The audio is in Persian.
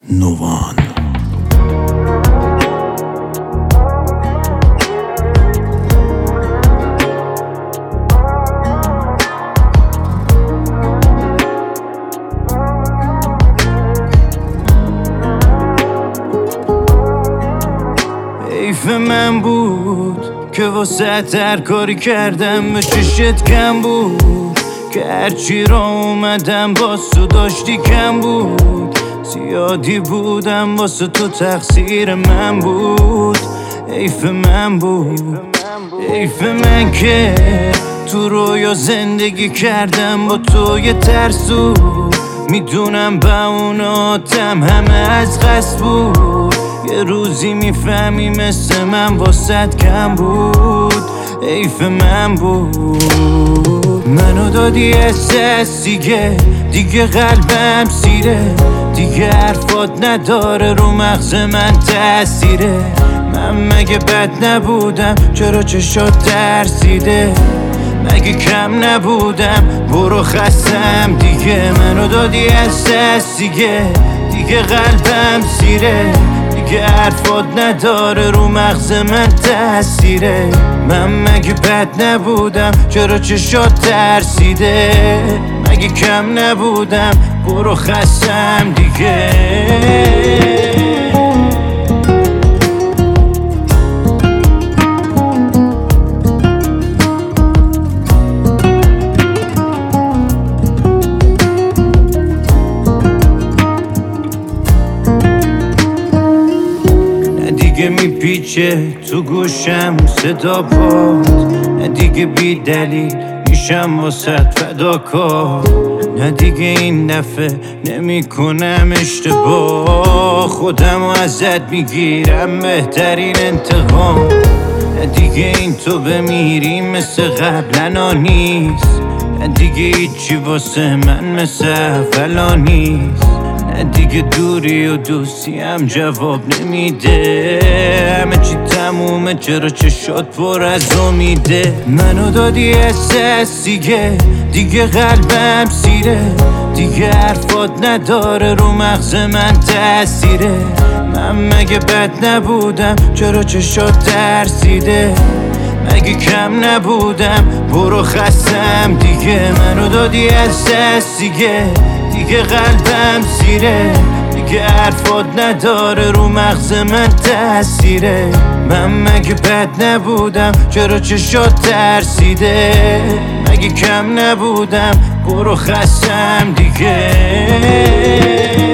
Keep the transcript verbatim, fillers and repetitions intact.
نوان. حیف من بود که واسه هر کاری کردم به چشت کم بود، که هرچی را اومدم باز تو داشتی کم بود. زیادی بودم واسه تو تقصیر من بود. حیف من بود، حیف من که تو رویا زندگی کردم با تو یه ترسو. میدونم به اوناتم همه از قصد بود. یه روزی میفهمی مثل من واسد کم بود. حیف من بود. منو دادی احساس دیگه دیگه قلبم سیره، دیگه حرفات نداره رو مغز من تأثیره. من مگه بد نبودم چرا چشات ترسیده؟ مگه کم نبودم برو خستم دیگه. منو دادی احساس دیگه دیگه قلبم سیره، دیگه حرفات نداره رو مغز من تأثیره. من مگه بد نبودم چرا چشات ترسیده؟ مگه کم نبودم برو خستم دیگه. دیگه میپیچه تو گوشم صدا باد، نه دیگه بی دلیل میشم واسه فداکار. نه دیگه این دفعه نمی کنم اشتباه، خودم ازت میگیرم بهترین انتقام. نه دیگه این تو بمیری مثل قبلنا نیست، نه دیگه هیچی واسه من مثل اولا نیست. نه دیگه دوری و دوستی هم جواب نمیده، همه چی تمومه چرا چشات پر از امیده. منو دادی احساس دیگه دیگه قلبم سیره، دیگه حرفات نداره رو مغز من تأثیره. من مگه بد نبودم چرا چشات ترسیده؟ مگه کم نبودم برو خستم دیگه. منو دادی احساس دیگه دیگه قلبم سیره، دیگه حرفات نداره رو مغز من تأثیره. من مگه بد نبودم چرا چشات ترسیده؟ مگه کم نبودم برو خستم دیگه.